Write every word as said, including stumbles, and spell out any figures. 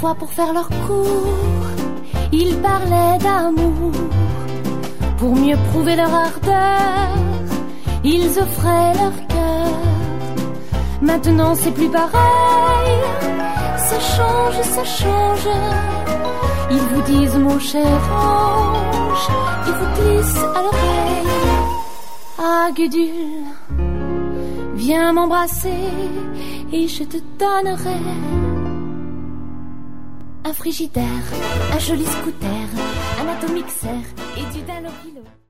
Parfois pour faire leur cours, ils parlaient d'amour. Pour mieux prouver leur ardeur, ils offraient leur cœur. Maintenant c'est plus pareil, ça change, ça change. Ils vous disent mon cher ange, ils vous glissent à l'oreille. Ah Gudule, viens m'embrasser et je te donnerai un frigidaire, un joli scooter, un atomixer et du dalopilo.